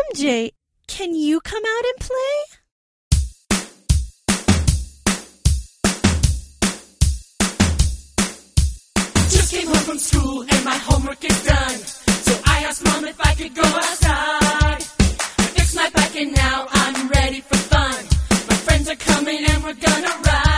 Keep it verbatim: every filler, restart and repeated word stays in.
J, can you come out and play? Just came home from school and my homework is done. So I asked Mom if I could go outside. I fixed my bike and now I'm ready for fun. My friends are coming and we're gonna ride.